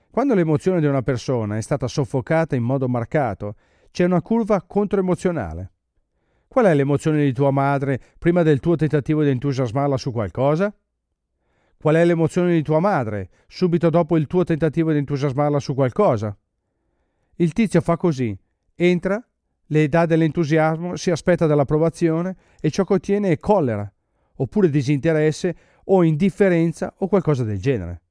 Quando l'emozione di una persona è stata soffocata in modo marcato, c'è una curva controemozionale. Qual è l'emozione di tua madre prima del tuo tentativo di entusiasmarla su qualcosa? Qual è l'emozione di tua madre subito dopo il tuo tentativo di entusiasmarla su qualcosa? Il tizio fa così, entra, le dà dell'entusiasmo, si aspetta dell'approvazione e ciò che ottiene è collera, oppure disinteresse o indifferenza o qualcosa del genere.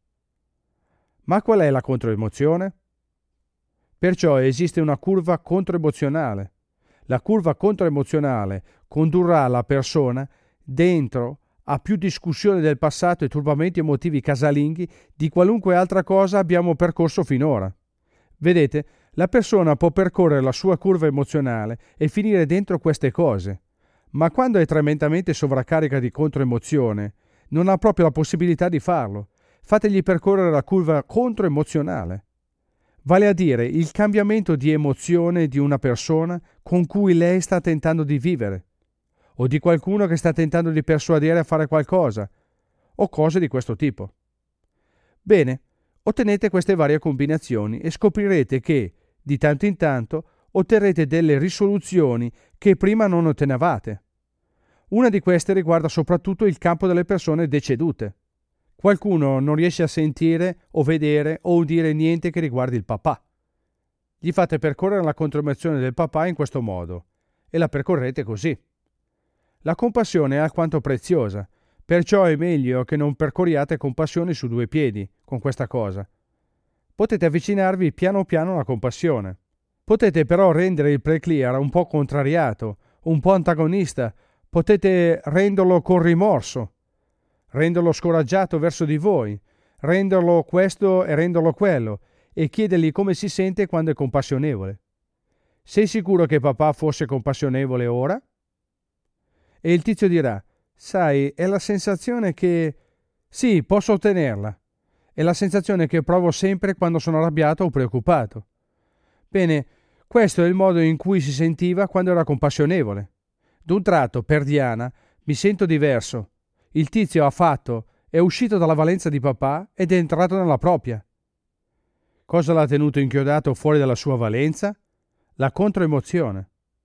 Ma qual è la controemozione? Perciò esiste una curva controemozionale. La curva controemozionale condurrà la persona dentro a più discussioni del passato e turbamenti emotivi casalinghi di qualunque altra cosa abbiamo percorso finora. Vedete, la persona può percorrere la sua curva emozionale e finire dentro queste cose, ma quando è tremendamente sovraccarica di controemozione, non ha proprio la possibilità di farlo. Fategli percorrere la curva controemozionale. Vale a dire il cambiamento di emozione di una persona con cui lei sta tentando di vivere, o di qualcuno che sta tentando di persuadere a fare qualcosa, o cose di questo tipo. Bene, ottenete queste varie combinazioni e scoprirete che, di tanto in tanto, otterrete delle risoluzioni che prima non ottenevate. Una di queste riguarda soprattutto il campo delle persone decedute. Qualcuno non riesce a sentire o vedere o udire niente che riguardi il papà. Gli fate percorrere la controemozione del papà in questo modo e la percorrete così. La compassione è alquanto preziosa, perciò è meglio che non percorriate compassione su due piedi con questa cosa. Potete avvicinarvi piano piano alla compassione. Potete però rendere il preclear un po' contrariato, un po' antagonista, potete renderlo con rimorso, renderlo scoraggiato verso di voi, renderlo questo e renderlo quello, e chiedergli come si sente quando è compassionevole. Sei sicuro che papà fosse compassionevole ora? E il tizio dirà, sai, è la sensazione che... Sì, posso ottenerla. È la sensazione che provo sempre quando sono arrabbiato o preoccupato. Bene, questo è il modo in cui si sentiva quando era compassionevole. D'un tratto, per Diana, mi sento diverso. Il tizio ha fatto, è uscito dalla valenza di papà ed è entrato nella propria. Cosa l'ha tenuto inchiodato fuori dalla sua valenza? La controemozione.